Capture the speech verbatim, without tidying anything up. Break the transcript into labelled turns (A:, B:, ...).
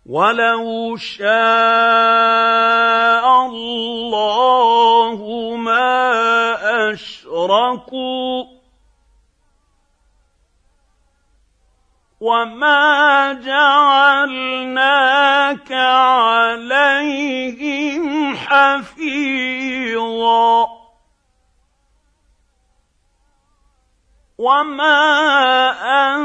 A: وَلَوْ شَاءَ اللَّهُ مَا أَشْرَكُوا وَمَا جَعَلْنَاكَ عَلَيْهِمْ حَفِيظًا وَمَا